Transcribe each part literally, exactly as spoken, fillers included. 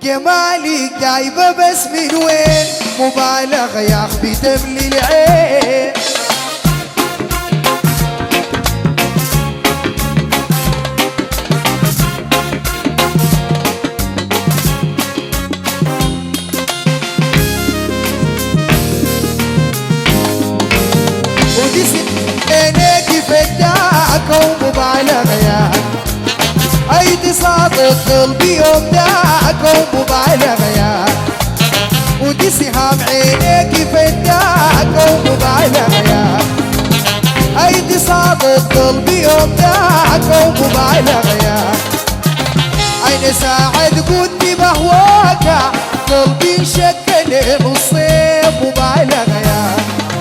جمالك جايبه بس من وين؟ مبالغة يا اخي تملي العين. ودي عينيك فتاك ومبالغة يا ايدي صادق قلبي يوم داك ومبالغة يا ودي سهام عينيك فتاك ومبالغة يا ايدي صادق قلبي يوم داك ومبالغة يا عيني ساعد قدي بهواك قلبي انشكل نصين مبالغة يا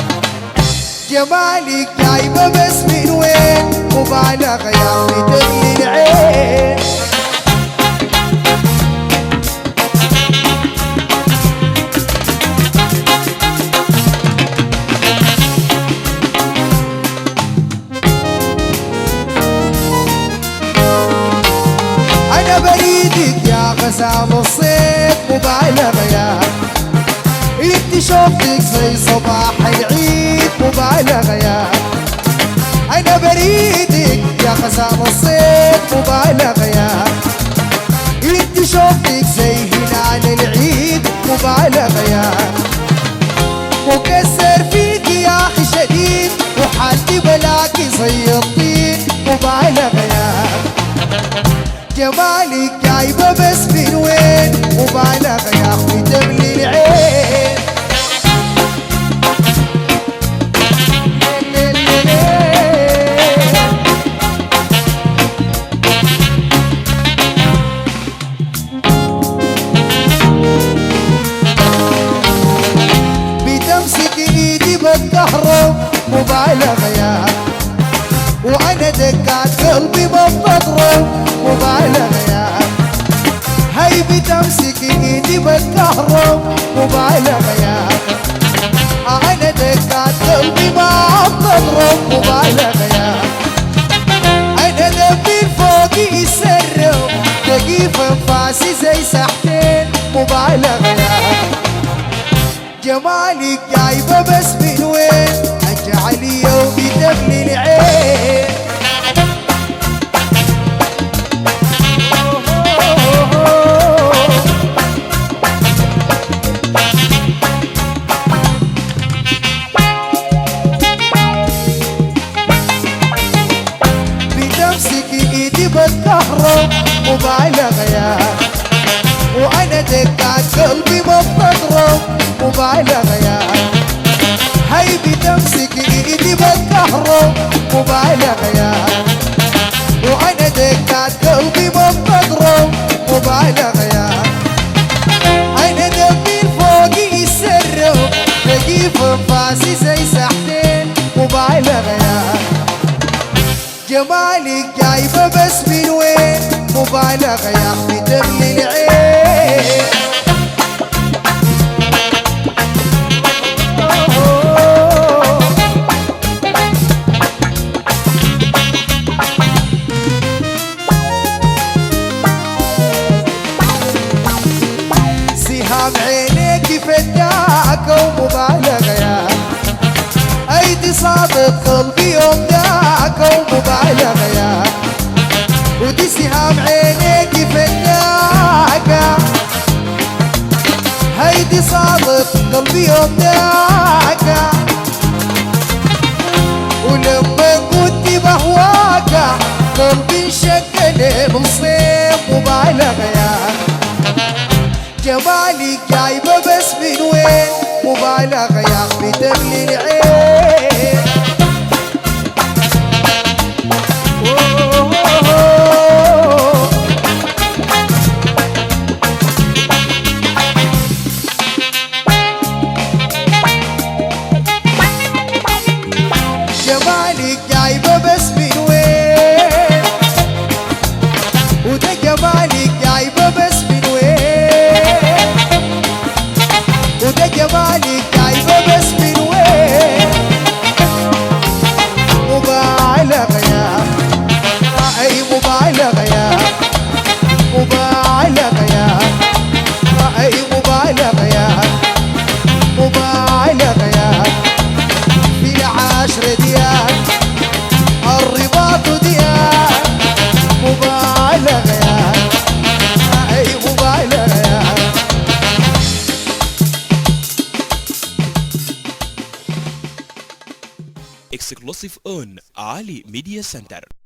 جمالك جايبه بس من وين؟ مبالغة يا اخي تغلي العين. انا بريدك يا غزال الصيف مبالغة يا انت شوفتك زي صباح العيد مبالغة يا انا بريدك يا غزال الصيف مبالغة يا انت شوفتك زي هلال العيد مبالغة يا مكسر فيك يا اخي شديد وحالتي بلاكي زي الطين مبالغة يا جمالك جايبه بس من وين؟ مبالغة يا اخي تملي العين. بتمسك ايدي بالكهرب مبالغة يا وانا دقات قلبي ما بتضرب مبالغة يا هي بتمسك ايدي بالكهرب مبالغة يا انا دقات قلبي ما بتضرب مبالغة يا انا دمي فوقي يسرب تقيف انفاسي زي سحتين مبالغة يا جمالك جايبه بس من وين؟ اجعلي يومي تغلي العين. بتمسك ايدي بالكهرب مبالغة يا وانا دقات قلبي ما بتضرب مبالغة يا هي بتمسك ايدي بالكهرب مبالغة يا وانا دقات قلبي ما بتضرب مبالغة يا انا دمي فوقي يسرب تقيف انفاسي زي سحتين مبالغة يا جمالك جايبه بس من وين؟ مبالغة يا اخي تغلي العين. سهام عينيك فتاك ومبالغة يا ايدي صادق قلبي يوم داك ومبالغة يا ودي سهام عينيك فتاك هيدي صادق قلبي يوم داك ولما كنت بهواك قلبي انشكل نصين مبالغة يا جمالك جايبه بس من وين؟ مبالغة يا اخي تملي العين. جمالك جايبه بس من وين؟ وده جمالك جايبه بس من وين؟ وده جمالك جايبه بس من وين؟ exclusive on Ali Media Center.